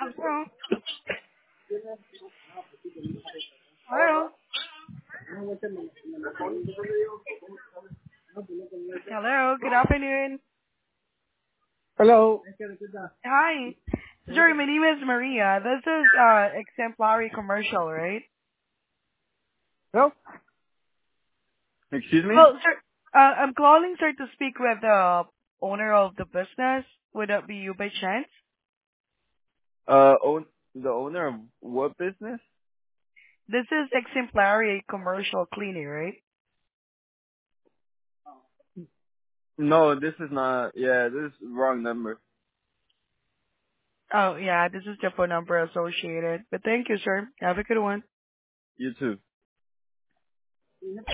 Hello. Hello. Hello. Good afternoon. Hello. Hi. Sorry, my name is Maria. This is exemplary commercial, right? Hello. Excuse me? Well, sir, I'm calling, sir, to speak with the owner of the business. Would that be you by chance? The owner of what business? This is exemplary commercial cleaning, right? No, this is not. Yeah, this is wrong number. Oh, yeah, this is the phone number associated. But thank you, sir. Have a good one. You too.